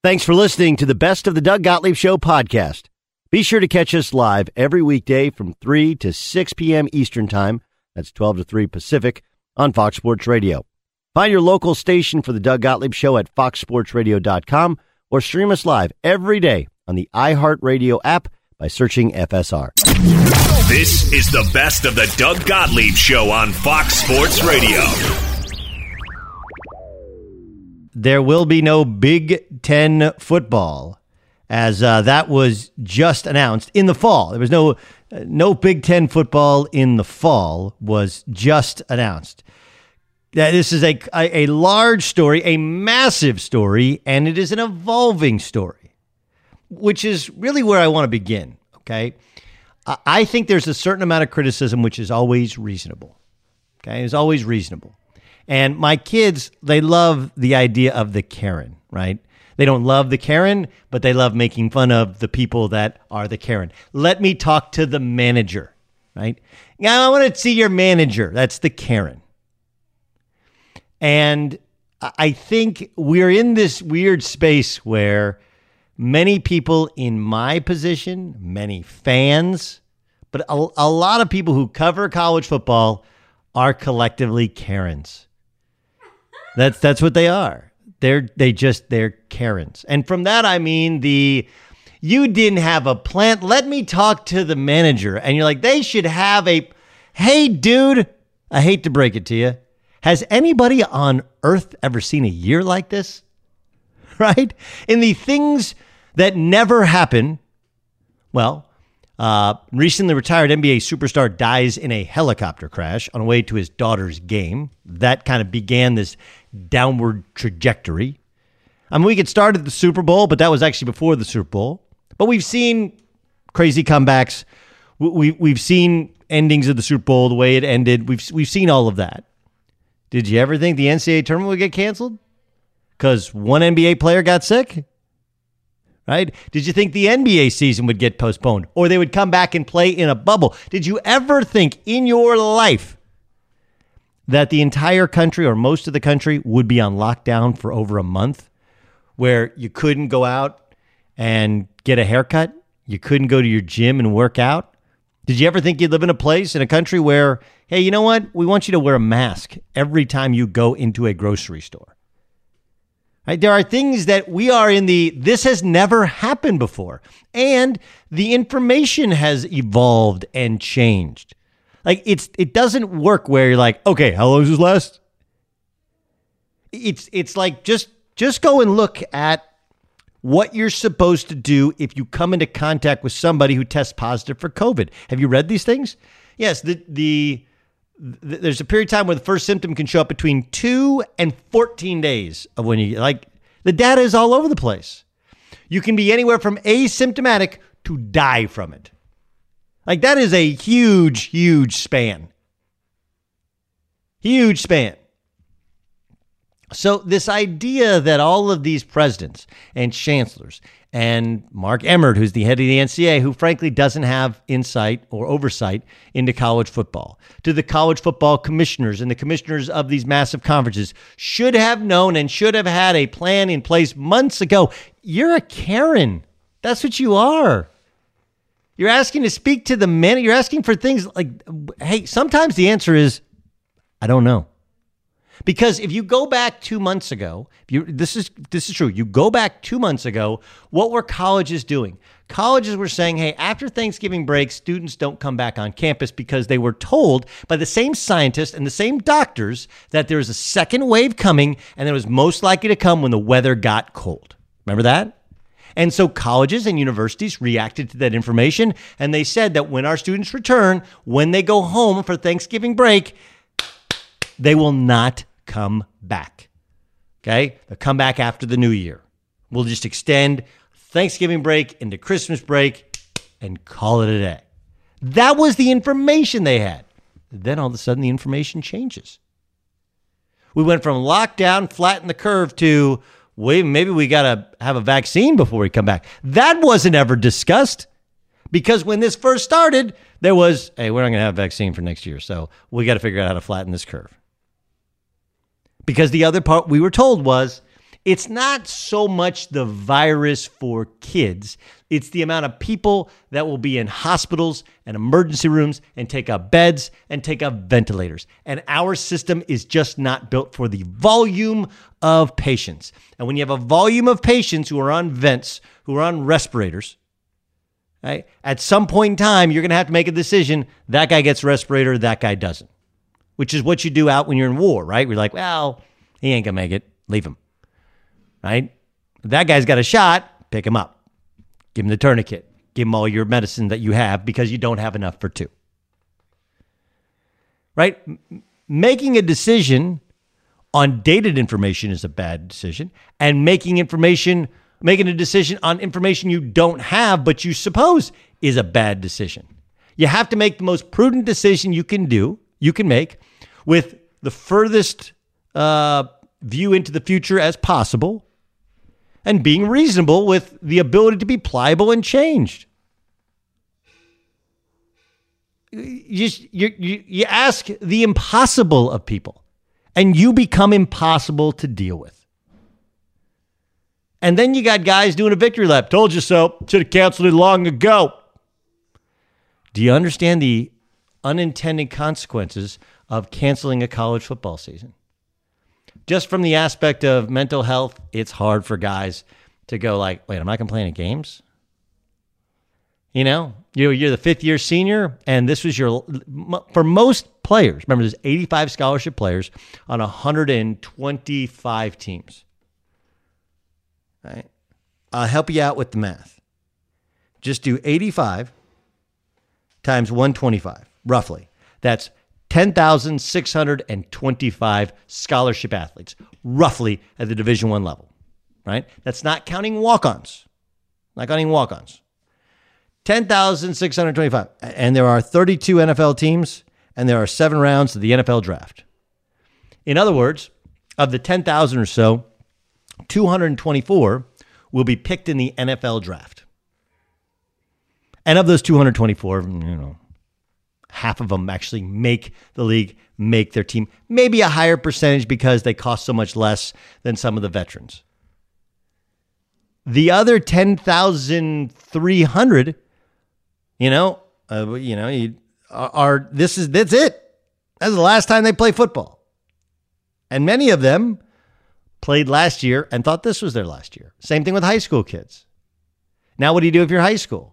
Thanks for listening to the Best of the Doug Gottlieb Show podcast. Be sure to catch us live every weekday from 3 to 6 p.m. Eastern Time. That's 12 to 3 Pacific on Fox Sports Radio. Find your local station for the Doug Gottlieb Show at foxsportsradio.com or stream us live every day on the iHeartRadio app by searching FSR. This is the Best of the Doug Gottlieb Show on Fox Sports Radio. There will be no Big Ten football, as that was just announced in the fall. There was no Big Ten football in the fall, was just announced. This is a large story, a massive story, and it is an evolving story, which is really where I want to begin, okay? I think there's a certain amount of criticism which is always reasonable, okay? It's always reasonable. And my kids, they love the idea of the Karen, right? They don't love the Karen, but they love making fun of the people that are the Karen. Let me talk to the manager, right? Now, I want to see your manager. That's the Karen. And I think we're in this weird space where many people in my position, many fans, but a lot of people who cover college football are collectively Karens. That's what they are. They're Karens. And from that, I mean you didn't have a plan. Let me talk to the manager. And you're like, they should have hey, dude, I hate to break it to you. Has anybody on earth ever seen a year like this? Right? In the things that never happen, well, recently retired NBA superstar dies in a helicopter crash on the way to his daughter's game. That kind of began this downward trajectory. I mean, we could start at the Super Bowl, but that was actually before the Super Bowl. But we've seen crazy comebacks. We've seen endings of the Super Bowl, the way it ended. We've seen all of that. Did you ever think the NCAA tournament would get canceled because one NBA player got sick? Right? Did you think the NBA season would get postponed or they would come back and play in a bubble? Did you ever think in your life that the entire country or most of the country would be on lockdown for over a month where you couldn't go out and get a haircut? You couldn't go to your gym and work out? Did you ever think you'd live in a place, in a country where, hey, you know what? We want you to wear a mask every time you go into a grocery store. Right? There are things that we are in this has never happened before. And the information has evolved and changed. Like it doesn't work where you're like, okay, how long does this last? It's like just go and look at what you're supposed to do if you come into contact with somebody who tests positive for COVID. Have you read these things? Yes, there's a period of time where the first symptom can show up between 2 and 14 days of when you the data is all over the place. You can be anywhere from asymptomatic to die from it. Like that is a huge, huge span. Huge span. So this idea that all of these presidents and chancellors and Mark Emmert, who's the head of the NCAA, who frankly doesn't have insight or oversight into college football, to the college football commissioners and the commissioners of these massive conferences should have known and should have had a plan in place months ago. You're a Karen. That's what you are. You're asking to speak to the men. You're asking for things like, hey, sometimes the answer is, I don't know. Because if you go back 2 months ago, this is true. You go back 2 months ago, what were colleges doing? Colleges were saying, hey, after Thanksgiving break, students don't come back on campus because they were told by the same scientists and the same doctors that there was a second wave coming and it was most likely to come when the weather got cold. Remember that? And so colleges and universities reacted to that information, and they said that when our students return, when they go home for Thanksgiving break, they will not come back. Okay? They'll come back after the new year. We'll just extend Thanksgiving break into Christmas break and call it a day. That was the information they had. Then all of a sudden the information changes. We went from lockdown, flatten the curve to, maybe we got to have a vaccine before we come back. That wasn't ever discussed because when this first started, there was, hey, we're not going to have a vaccine for next year, so we got to figure out how to flatten this curve. Because the other part we were told was, It's not so much the virus for kids. It's the amount of people that will be in hospitals and emergency rooms and take up beds and take up ventilators. And our system is just not built for the volume of patients. And when you have a volume of patients who are on vents, who are on respirators, right, at some point in time, you're going to have to make a decision. That guy gets a respirator, that guy doesn't, which is what you do out when you're in war, right? We're like, well, he ain't going to make it. Leave him, right? That guy's got a shot, pick him up. Give him the tourniquet. Give him all your medicine that you have because you don't have enough for two. Right? Making a decision on dated information is a bad decision. And making a decision on information you don't have but you suppose is a bad decision. You have to make the most prudent decision you can make with the furthest view into the future as possible, and being reasonable with the ability to be pliable and changed. You ask the impossible of people, and you become impossible to deal with. And then you got guys doing a victory lap. Told you so. Should have canceled it long ago. Do you understand the unintended consequences of canceling a college football season? Just from the aspect of mental health, it's hard for guys to go like, wait, am I playing at games? You're the fifth-year senior, and this was for most players, remember there's 85 scholarship players on 125 teams. Right? I'll help you out with the math. Just do 85 times 125, roughly. That's 10,625 scholarship athletes, roughly at the Division I level, right? That's not counting walk-ons. 10,625. And there are 32 NFL teams, and there are 7 rounds of the NFL draft. In other words, of the 10,000 or so, 224 will be picked in the NFL draft. And of those 224, half of them actually make the league, make their team. Maybe a higher percentage because they cost so much less than some of the veterans. The other 10,300, that's it. That's the last time they play football. And many of them played last year and thought this was their last year. Same thing with high school kids. Now, what do you do if you're high school?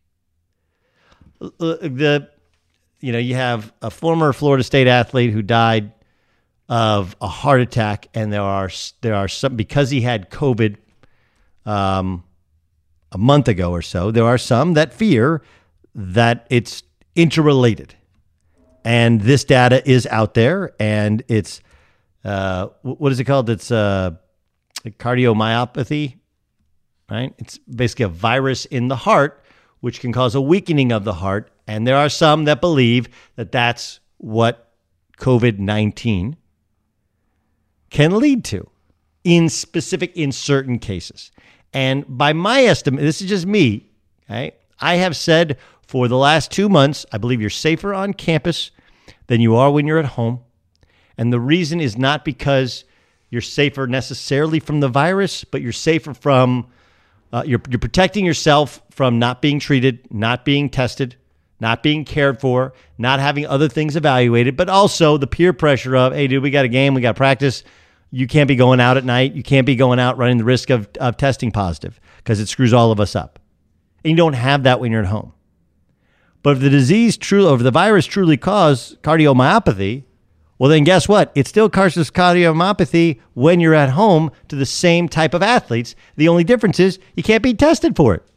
You have a former Florida State athlete who died of a heart attack, and there are some, because he had COVID a month ago or so, there are some that fear that it's interrelated. And this data is out there, and it's, what is it called? It's cardiomyopathy, right? It's basically a virus in the heart, which can cause a weakening of the heart. And there are some that believe that that's what COVID-19 can lead to in certain cases. And by my estimate, this is just me, okay? I have said for the last 2 months, I believe you're safer on campus than you are when you're at home. And the reason is not because you're safer necessarily from the virus, but you're safer from, you're protecting yourself from not being treated, not being tested, not being cared for, not having other things evaluated, but also the peer pressure of, hey, dude, we got a game, we got practice. You can't be going out at night. You can't be going out running the risk of testing positive because it screws all of us up. And you don't have that when you're at home. But if the virus truly caused cardiomyopathy, well, then guess what? It still causes cardiomyopathy when you're at home to the same type of athletes. The only difference is you can't be tested for it.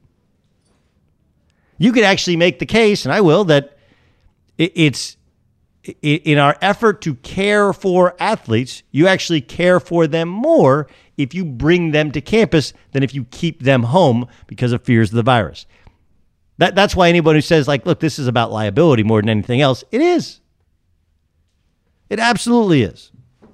You could actually make the case, and I will, that it's in our effort to care for athletes, you actually care for them more if you bring them to campus than if you keep them home because of fears of the virus. That's why anyone who says, like, look, this is about liability more than anything else, it is. It absolutely is.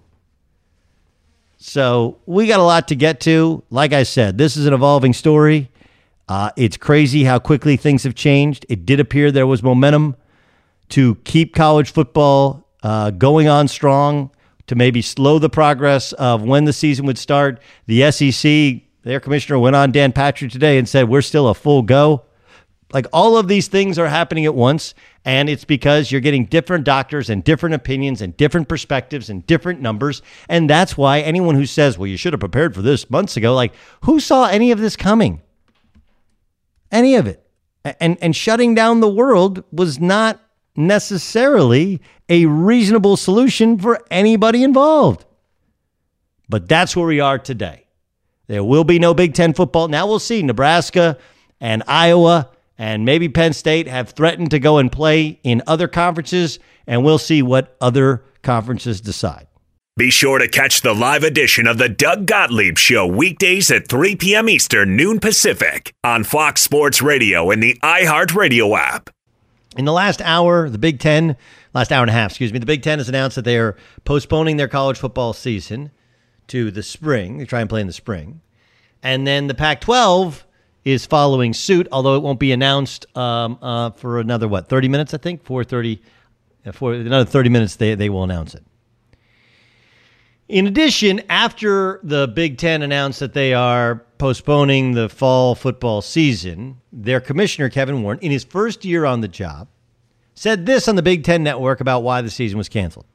So we got a lot to get to. Like I said, this is an evolving story. It's crazy how quickly things have changed. It did appear there was momentum to keep college football going on strong to maybe slow the progress of when the season would start. The SEC, their commissioner went on Dan Patrick today and said, we're still a full go. Like, all of these things are happening at once, and it's because you're getting different doctors and different opinions and different perspectives and different numbers. And that's why anyone who says, well, you should have prepared for this months ago, like, who saw any of this coming? Any of it. And shutting down the world was not necessarily a reasonable solution for anybody involved. But that's where we are today. There will be no Big Ten football. Now we'll see. Nebraska and Iowa and maybe Penn State have threatened to go and play in other conferences, and we'll see what other conferences decide. Be sure to catch the live edition of the Doug Gottlieb Show weekdays at 3 p.m. Eastern, noon Pacific on Fox Sports Radio and the iHeartRadio app. In the last hour, the Big Ten, last hour and a half, the Big Ten has announced that they are postponing their college football season to the spring. They try and play in the spring. And then the Pac-12 is following suit, although it won't be announced for another, 30 minutes, I think? 4:30. For another 30 minutes, they will announce it. In addition, after the Big Ten announced that they are postponing the fall football season, their commissioner, Kevin Warren, in his first year on the job, said this on the Big Ten Network about why the season was canceled.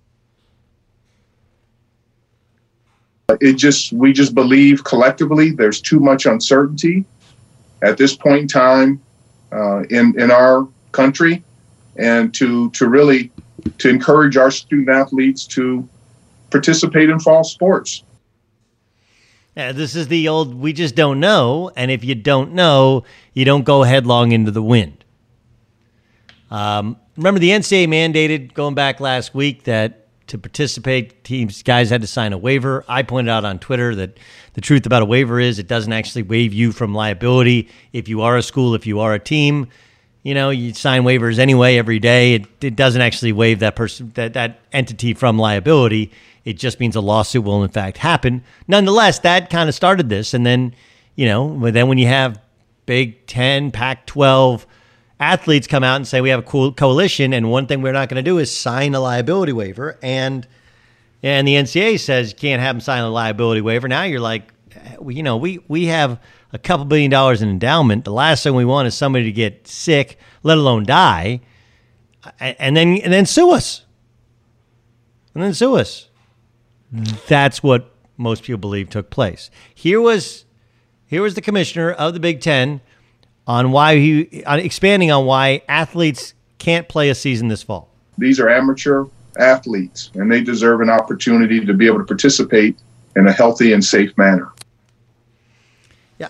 We just believe collectively there's too much uncertainty at this point in time in our country, and to encourage our student athletes to participate in fall sports. Yeah, this is the old, we just don't know. And if you don't know, you don't go headlong into the wind. Remember, the NCAA mandated, going back last week, that to participate, guys had to sign a waiver. I pointed out on Twitter that the truth about a waiver is it doesn't actually waive you from liability. If you are a school, if you are a team, you sign waivers anyway every day. It doesn't actually waive that person, that entity from liability. It just means a lawsuit will in fact happen. Nonetheless, that kind of started this. And then, then when you have Big Ten, Pac-12 athletes come out and say we have a coalition, and one thing we're not going to do is sign a liability waiver, and the NCAA says you can't have them sign a liability waiver. Now you're like, we have a couple $1 billion in endowment. The last thing we want is somebody to get sick, let alone die, and then sue us. And then sue us. That's what most people believe took place. Here was the commissioner of the Big Ten on expanding on why athletes can't play a season this fall. These are amateur athletes, and they deserve an opportunity to be able to participate in a healthy and safe manner. Yeah,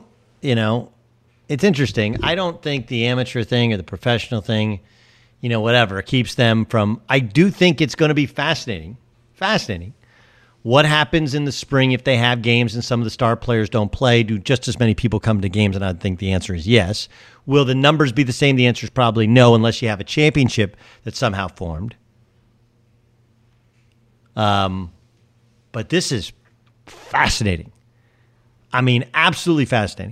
it's interesting. I don't think the amateur thing or the professional thing, whatever, keeps them from, I do think it's going to be fascinating. What happens in the spring if they have games and some of the star players don't play? Do just as many people come to games? And I think the answer is yes. Will the numbers be the same? The answer is probably no, unless you have a championship that's somehow formed. But this is fascinating. I mean, absolutely fascinating.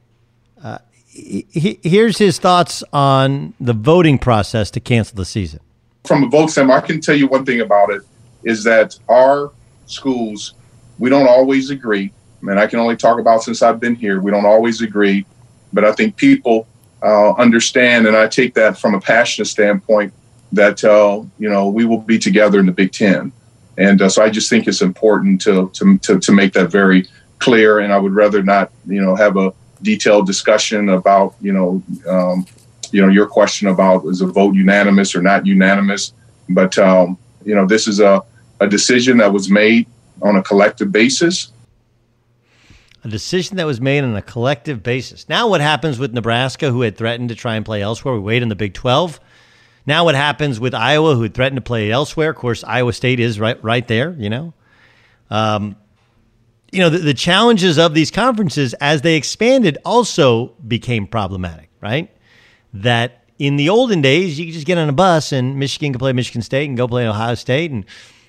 Here's his thoughts on the voting process to cancel the season. From a vote standpoint, I can tell you one thing about it is that our schools, we don't always agree. And I can only talk about since I've been here. We don't always agree. But I think people understand, and I take that from a passionate standpoint, that, we will be together in the Big Ten. And so I just think it's important to make that very clear. And I would rather not, have a detailed discussion about, your question about is a vote unanimous or not unanimous. But, this is a decision that was made on a collective basis. A decision that was made on a collective basis. Now what happens with Nebraska, who had threatened to try and play elsewhere? We wait in the Big 12. Now what happens with Iowa, who had threatened to play elsewhere? Of course, Iowa State is right there, the challenges of these conferences as they expanded also became problematic, right? That in the olden days, you could just get on a bus and Michigan could play Michigan State and go play Ohio State, and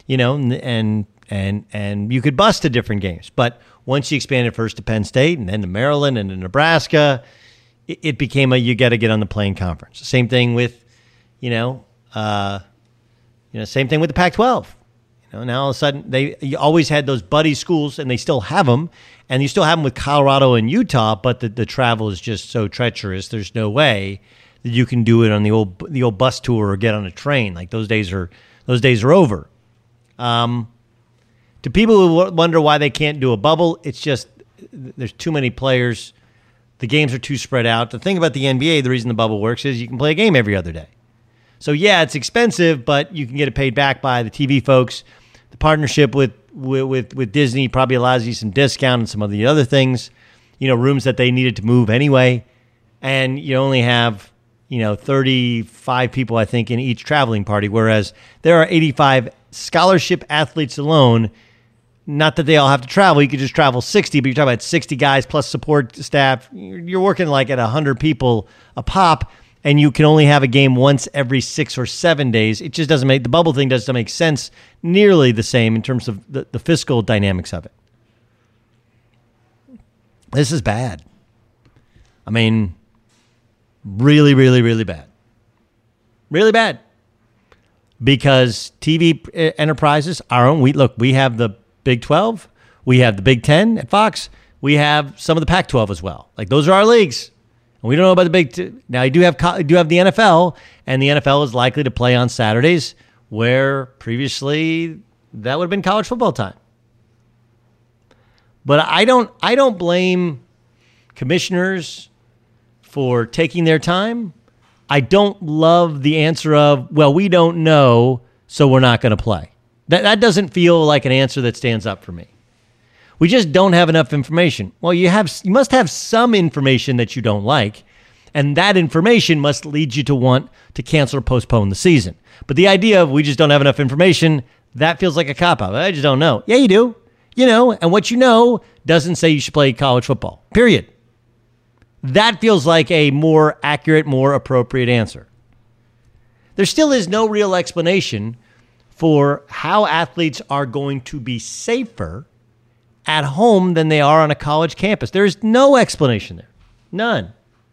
and you could bus to different games. But once you expanded first to Penn State and then to Maryland and to Nebraska, it became you got to get on the playing conference. Same thing with, same thing with the Pac-12. Now all of a sudden, you always had those buddy schools, and they still have them, and you still have them with Colorado and Utah, but the travel is just so treacherous. There's no way that you can do it on the old bus tour or get on a train. Like those days are over. To people who wonder why they can't do a bubble, it's just there's too many players. The games are too spread out. The thing about the NBA, the reason the bubble works is you can play a game every other day. So, yeah, it's expensive, but you can get it paid back by the TV folks. The partnership with Disney probably allows you some discount and some of the other things, rooms that they needed to move anyway. And you only have, 35 people, I think, in each traveling party, whereas there are 85 scholarship athletes alone. Not that they all have to travel. You could just travel 60, but you're talking about 60 guys plus support staff. You're working like at 100 people a pop, and you can only have a game once every 6 or 7 days. It just doesn't make the bubble thing doesn't make sense nearly the same in terms of the fiscal dynamics of it. This is bad. I mean, really, really, really bad. Really bad. Because TV enterprises, our own, we have the Big 12, we have the Big 10 at Fox, we have some of the Pac-12 as well. Like those are our leagues. And we don't know about the Big Now, you do have the NFL, and the NFL is likely to play on Saturdays, where previously that would have been college football time. But I don't blame commissioners for taking their time. I don't love the answer of, well, we don't know, so we're not going to play. That doesn't feel like an answer that stands up for me. We just don't have enough information. Well, you must have some information that you don't like, and that information must lead you to want to cancel or postpone the season. But the idea of we just don't have enough information, that feels like a cop-out. I just don't know. Yeah, you do. And what you know doesn't say you should play college football, period. That feels like a more accurate, more appropriate answer. There still is no real explanation for how athletes are going to be safer at home than they are on a college campus. There's no explanation there. None.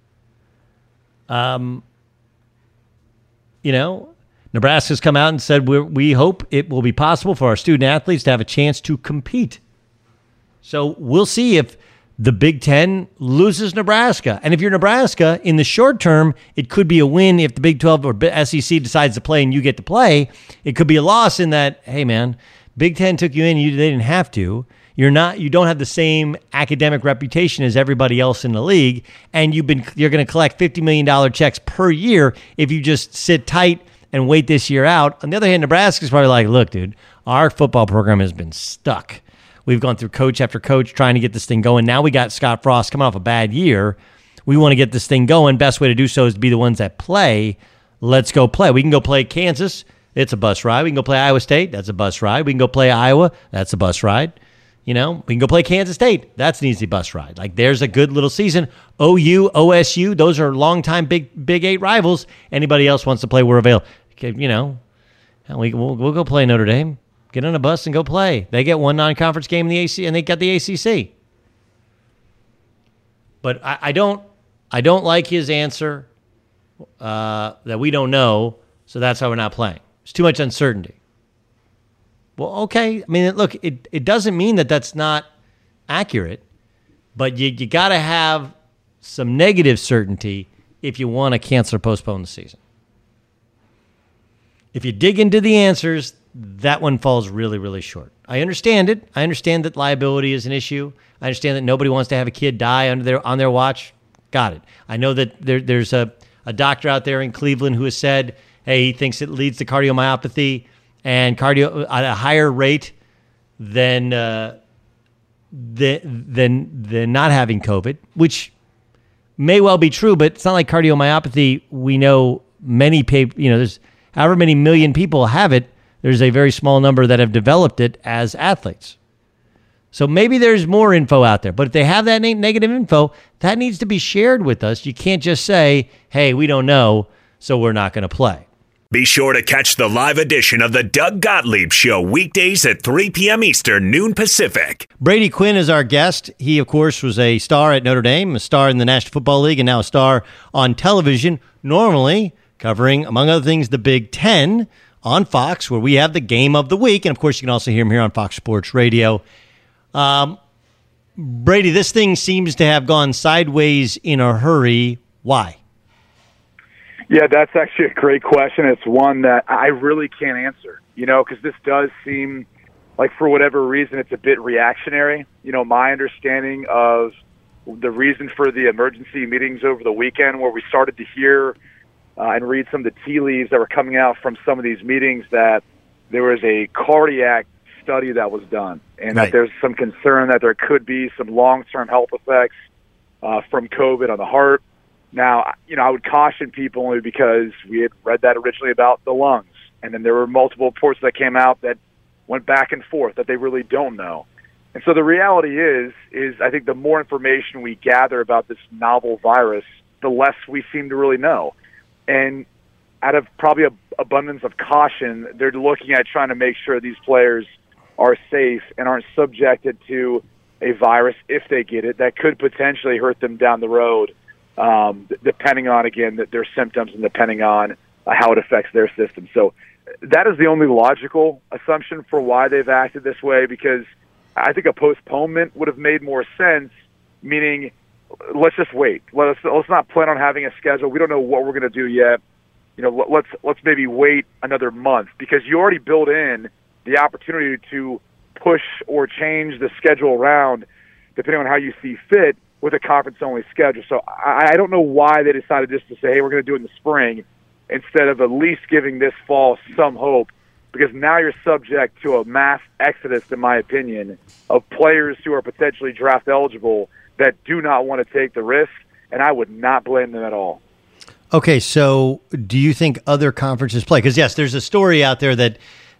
Nebraska's come out and said we hope it will be possible for our student athletes to have a chance to compete. So we'll see if the Big Ten loses Nebraska. And if you're Nebraska, in the short term, it could be a win if the Big 12 or SEC decides to play and you get to play. It could be a loss in that, hey, man, Big Ten took you in, they didn't have to. You don't have the same academic reputation as everybody else in the league, and you're going to collect $50 million checks per year if you just sit tight and wait this year out. On the other hand, Nebraska's probably like, look, dude, our football program has been stuck. We've gone through coach after coach trying to get this thing going. Now we got Scott Frost coming off a bad year. We want to get this thing going. Best way to do so is to be the ones that play. Let's go play. We can go play Kansas. It's a bus ride. We can go play Iowa State. That's a bus ride. We can go play Iowa. That's a bus ride. We can go play Kansas State. That's an easy bus ride. Like, there's a good little season. OU, OSU, those are longtime Big 8 rivals. Anybody else wants to play, we're available. Okay, we'll go play Notre Dame. Get on a bus and go play. They get one non-conference game in the AC, and they got the ACC. But I don't like his answer that we don't know, so that's why we're not playing. There's too much uncertainty. Well, okay. I mean, look, it doesn't mean that that's not accurate, but you got to have some negative certainty if you want to cancel or postpone the season. If you dig into the answers, that one falls really, really short. I understand it. I understand that liability is an issue. I understand that nobody wants to have a kid die on their watch. Got it. I know that there's a doctor out there in Cleveland who has said, hey, he thinks it leads to cardiomyopathy and cardio at a higher rate than not having COVID, which may well be true, but it's not like cardiomyopathy. We know many people, there's however many million people have it. There's a very small number that have developed it as athletes. So maybe there's more info out there. But if they have that negative info, that needs to be shared with us. You can't just say, hey, we don't know, so we're not going to play. Be sure to catch the live edition of the Doug Gottlieb Show weekdays at 3 p.m. Eastern, noon Pacific. Brady Quinn is our guest. He, of course, was a star at Notre Dame, a star in the National Football League, and now a star on television, normally covering, among other things, the Big Ten on Fox, where we have the game of the week. And, of course, you can also hear him here on Fox Sports Radio. Brady, this thing seems to have gone sideways in a hurry. Why? Yeah, that's actually a great question. It's one that I really can't answer, because this does seem like, for whatever reason, it's a bit reactionary. My understanding of the reason for the emergency meetings over the weekend, where we started to hear and read some of the tea leaves that were coming out from some of these meetings, that there was a cardiac study that was done, and right. that there's some concern that there could be some long-term health effects from COVID on the heart. Now, I would caution people only because we had read that originally about the lungs, and then there were multiple reports that came out that went back and forth that they really don't know. And so the reality is I think the more information we gather about this novel virus, the less we seem to really know. And out of probably an abundance of caution, they're looking at trying to make sure these players are safe and aren't subjected to a virus, if they get it, that could potentially hurt them down the road, depending on, again, their symptoms and depending on how it affects their system. So that is the only logical assumption for why they've acted this way, because I think a postponement would have made more sense, meaning let's just wait. Let's not plan on having a schedule. We don't know what we're going to do yet. Let's maybe wait another month, because you already built in the opportunity to push or change the schedule around depending on how you see fit with a conference-only schedule. So I don't know why they decided just to say, hey, we're going to do it in the spring instead of at least giving this fall some hope, because now you're subject to a mass exodus, in my opinion, of players who are potentially draft eligible that do not want to take the risk, and I would not blame them at all. Okay, so do you think other conferences play? Because, yes, there's a story out there that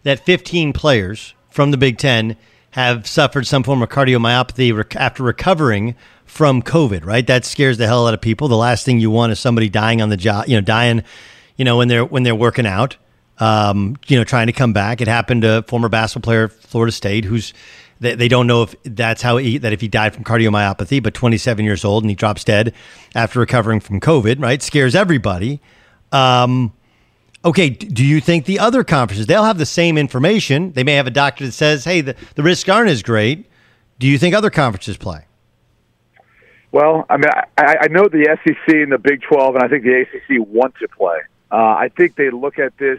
15 players from the Big Ten have suffered some form of cardiomyopathy after recovering from COVID, right? That scares the hell out of people. The last thing you want is somebody dying on the job, dying, when they're working out, trying to come back. It happened to a former basketball player at Florida State they don't know if that's if he died from cardiomyopathy, but 27 years old and he drops dead after recovering from COVID, right? Scares everybody. Okay, do you think the other conferences, they'll have the same information? They may have a doctor that says, hey, the risks aren't as great. Do you think other conferences play? Well, I mean, I know the SEC and the Big 12, and I think the ACC want to play. I think they look at this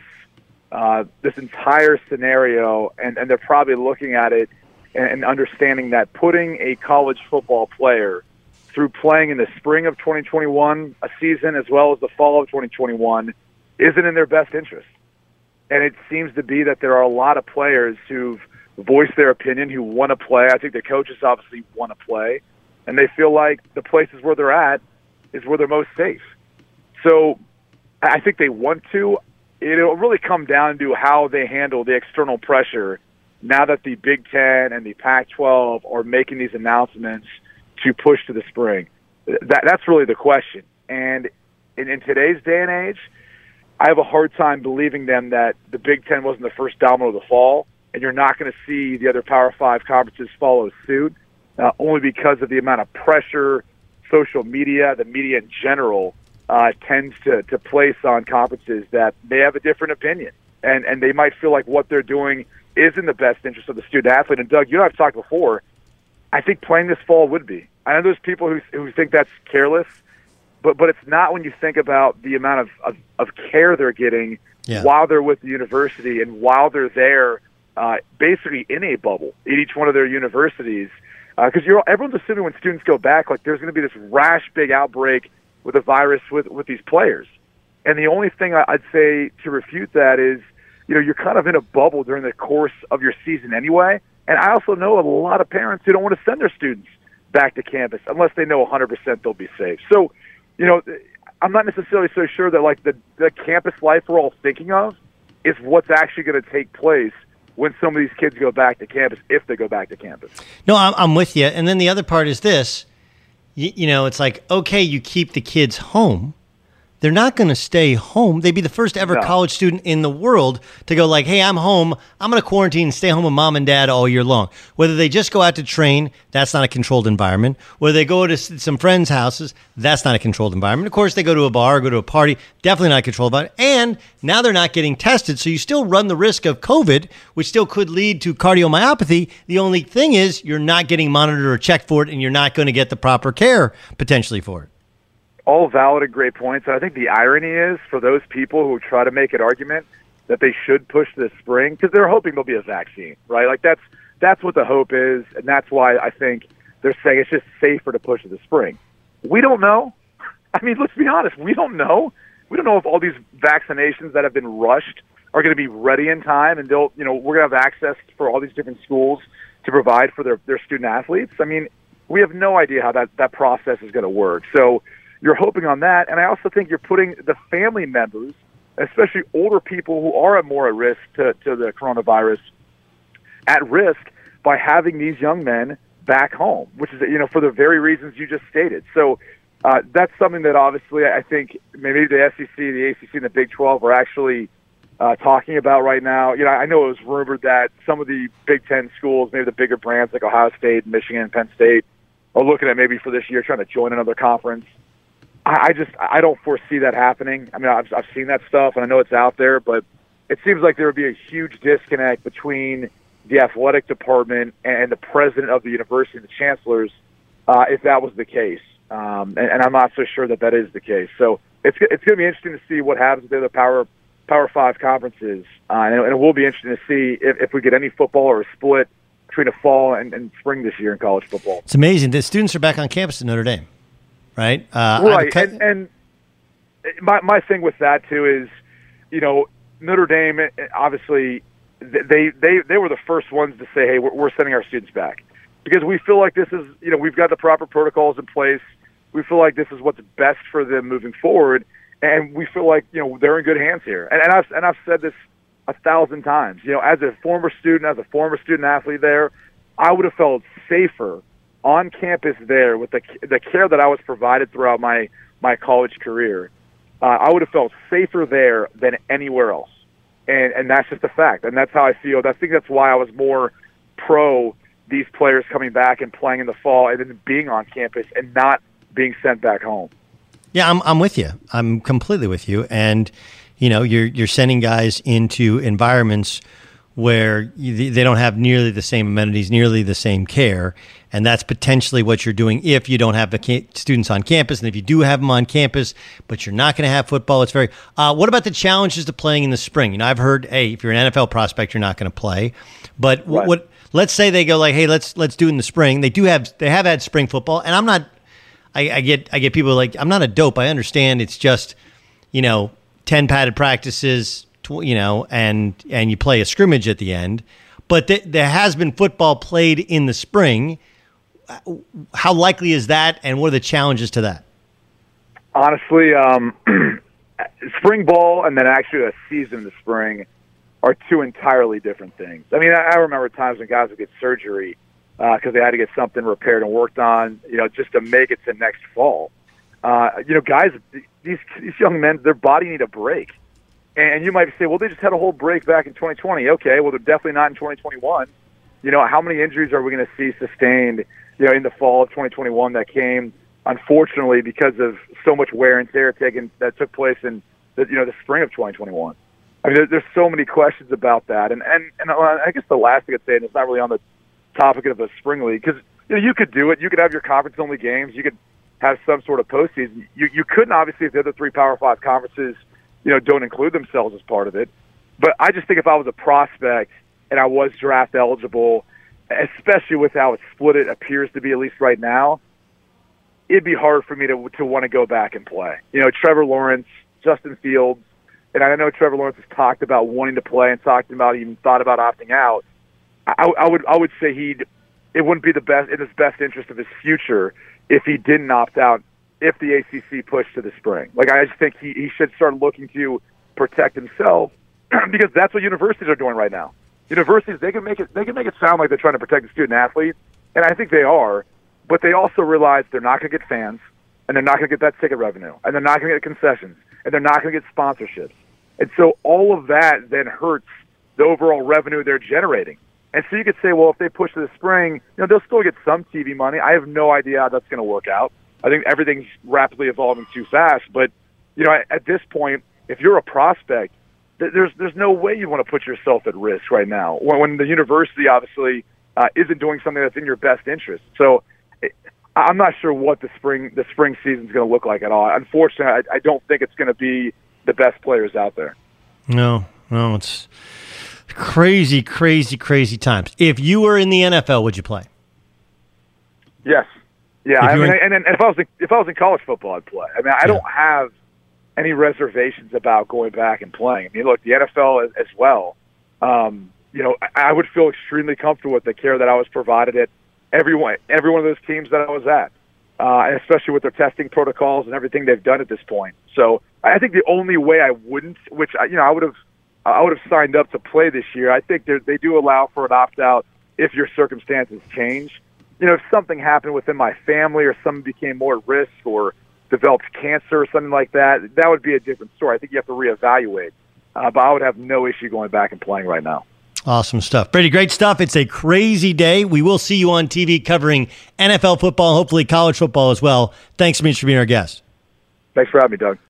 entire scenario, and they're probably looking at it and understanding that putting a college football player through playing in the spring of 2021, a season, as well as the fall of 2021, isn't in their best interest. And it seems to be that there are a lot of players who've voiced their opinion, who want to play. I think the coaches obviously want to play, and they feel like the places where they're at is where they're most safe. So I think they want to. It'll really come down to how they handle the external pressure now that the Big Ten and the Pac-12 are making these announcements to push to the spring. That's really the question. And in today's day and age, I have a hard time believing them that the Big Ten wasn't the first domino of the fall, and you're not going to see the other Power 5 conferences follow suit, only because of the amount of pressure social media, the media in general, tends to place on conferences that they have a different opinion. And they might feel like what they're doing is in the best interest of the student athlete. And Doug, you and I have talked before, I think playing this fall would be. I know there's people who think that's careless, but it's not when you think about the amount of care they're getting while they're with the university and while they're there basically in a bubble at each one of their universities. Because everyone's assuming when students go back, like there's going to be this rash big outbreak with a virus with these players. And the only thing I'd say to refute that is, you're kind of in a bubble during the course of your season anyway. And I also know a lot of parents who don't want to send their students back to campus unless they know 100% they'll be safe. So, I'm not necessarily so sure that like the campus life we're all thinking of is what's actually going to take place when some of these kids go back to campus, if they go back to campus. No, I'm with you. And then the other part is this, it's like, okay, you keep the kids home, they're not going to stay home. They'd be the first ever college student in the world to go like, hey, I'm home. I'm going to quarantine and stay home with mom and dad all year long. Whether they just go out to train, that's not a controlled environment. Whether they go to some friends' houses, that's not a controlled environment. Of course, they go to a bar or go to a party, definitely not a controlled environment. And now they're not getting tested, so you still run the risk of COVID, which still could lead to cardiomyopathy. The only thing is you're not getting monitored or checked for it, and you're not going to get the proper care potentially for it. All valid and great points. And I think the irony is for those people who try to make an argument that they should push this spring because they're hoping there'll be a vaccine, right? Like that's what the hope is, and that's why I think they're saying it's just safer to push it this spring. We don't know. I mean, let's be honest. We don't know. We don't know if all these vaccinations that have been rushed are going to be ready in time, and we're going to have access for all these different schools to provide for their student athletes. I mean, we have no idea how that process is going to work. So you're hoping on that, and I also think you're putting the family members, especially older people who are more at risk to the coronavirus, at risk by having these young men back home, which is, for the very reasons you just stated. So that's something that obviously I think maybe the SEC, the ACC, and the Big 12 are actually talking about right now. I know it was rumored that some of the Big Ten schools, maybe the bigger brands like Ohio State, Michigan, Penn State, are looking at maybe for this year trying to join another conference. I don't foresee that happening. I mean, I've seen that stuff, and I know it's out there, but it seems like there would be a huge disconnect between the athletic department and the president of the university and the chancellors if that was the case. And I'm not so sure that is the case. So it's going to be interesting to see what happens with the Power 5 conferences, and it will be interesting to see if we get any football or a split between the fall and spring this year in college football. It's amazing. The students are back on campus at Notre Dame. Right. Right. And my thing with that too is, Notre Dame, obviously they were the first ones to say, hey, we're sending our students back because we feel like this is, we've got the proper protocols in place. We feel like this is what's best for them moving forward. And we feel like, they're in good hands here. And I've said this 1,000 times, as a former student athlete there, I would have felt safer on campus there with the care that I was provided throughout my college career. I would have felt safer there than anywhere else. And that's just a fact. And that's how I feel. I think that's why I was more pro these players coming back and playing in the fall and then being on campus and not being sent back home. Yeah, I'm with you. I'm completely with you. And, you're sending guys into environments where they don't have nearly the same amenities, nearly the same care. And that's potentially what you're doing if you don't have the students on campus. And if you do have them on campus, but you're not going to have football, it's very... what about the challenges to playing in the spring? I've heard, hey, if you're an NFL prospect, you're not going to play. But right. Let's say they go like, hey, let's do it in the spring. They have had spring football. And I'm not... I get people like, I'm not a dope. I understand it's just, 10 padded practices, and you play a scrimmage at the end. But there has been football played in the spring. How likely is that, and what are the challenges to that? Honestly, spring ball and then actually a season in the spring are two entirely different things. I mean, I remember times when guys would get surgery because they had to get something repaired and worked on, just to make it to next fall. Guys, these young men, their body need a break. And you might say, well, they just had a whole break back in 2020. Okay, well, they're definitely not in 2021. How many injuries are we going to see sustained, in the fall of 2021 that came, unfortunately, because of so much wear and tear that took place in the spring of 2021. I mean, there's so many questions about that. And I guess the last thing I'd say, and it's not really on the topic of a spring league, because you could do it. You could have your conference-only games. You could have some sort of postseason. You couldn't, obviously, if the other three Power 5 conferences don't include themselves as part of it. But I just think if I was a prospect and I was draft eligible, especially with how split it appears to be, at least right now, it'd be hard for me to want to go back and play. Trevor Lawrence, Justin Fields, and I know Trevor Lawrence has talked about wanting to play and even thought about opting out. I would say it wouldn't be in his best interest of his future if he didn't opt out if the ACC pushed to the spring. Like, I just think he should start looking to protect himself because that's what universities are doing right now. Universities, they can make it sound like they're trying to protect the student athlete, and I think they are, but they also realize they're not going to get fans. and they're not going to get that ticket revenue, and they're not going to get concessions, and they're not going to get sponsorships. And so all of that then hurts the overall revenue they're generating. And so you could say, well, if they push to the spring, they'll still get some TV money. I have no idea how that's going to work out. I think everything's rapidly evolving too fast. But, at this point, if you're a prospect, there's no way you want to put yourself at risk right now when the university obviously isn't doing something that's in your best interest. So I'm not sure what the spring season is going to look like at all. Unfortunately, I don't think it's going to be the best players out there. No, it's crazy, crazy, crazy times. If you were in the NFL, would you play? Yes. Yeah. And if I was in college football, I'd play. I don't have any reservations about going back and playing. Look, the NFL as well. I would feel extremely comfortable with the care that I was provided at every one of those teams that I was at, and especially with their testing protocols and everything they've done at this point. So I think the only way I wouldn't, which I would have signed up to play this year. I think they do allow for an opt-out if your circumstances change. If something happened within my family or someone became more at risk or developed cancer or something like that, that would be a different story. I think you have to reevaluate. But I would have no issue going back and playing right now. Awesome stuff. Brady, great stuff. It's a crazy day. We will see you on TV covering NFL football, hopefully college football as well. Thanks so much for being our guest. Thanks for having me, Doug.